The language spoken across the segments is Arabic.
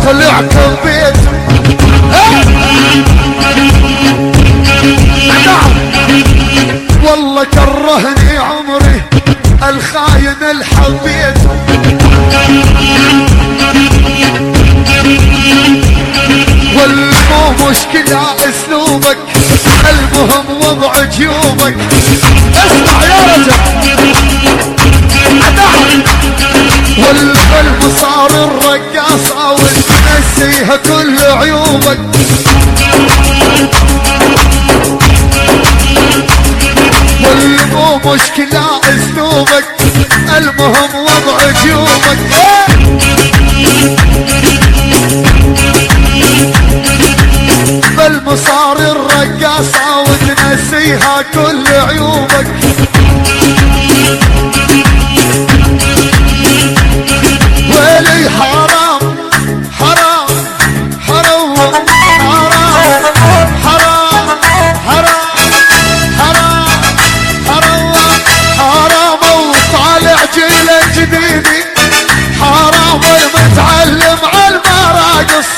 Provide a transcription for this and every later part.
طلعكم بيته والله كرهني عمري الخاين الحبيته والمو مشكلة اسلوبك المهم وضع جيوبك اسمع يا رجل والقلب صار الرقاصة وتنسيها كل عيوبك والمو مشكلة اسلوبك المهم وضع جيوبك بالمصار الرقاصة وتنسيها كل عيوبك ويلي حرام حرام حرام حرام حرام حرام حرام حرام حرام وطالع جيل جديدي حرام المتعلم على المراقص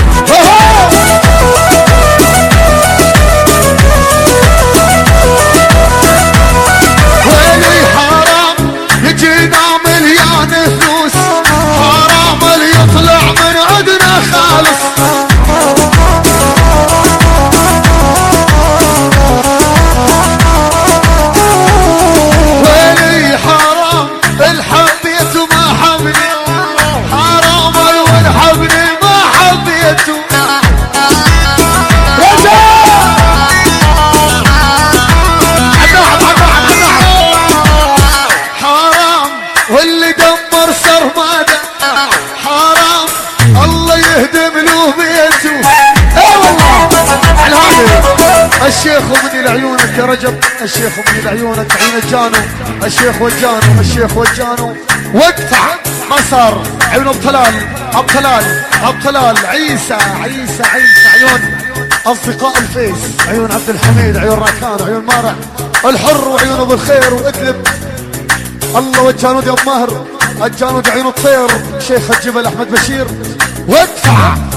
ويلي حرام يجينا مليان فلوس حرام اللي يطلع من عندنا خالص ويلي حرام الحبيت وما حبني حرام وين حبني ما حبيته حرام واللي دمر سرماده حرام الله يهدم له بيته اي والله على هذا الشيخ ومني لعيونك يا رجب الشيخ ومني لعيونك عين الجانو الشيخ وجانو الشيخ وجانو وادفع مصر عيون ابو طلال عيسى عيون اصدقاء الفيس عيون عبد الحميد عيون راكان عيون مارع الحر وعيون ابو الخير وادلب الله والجانود يا ابو مهر الجانود عيون الطير شيخ الجبل احمد بشير وادفع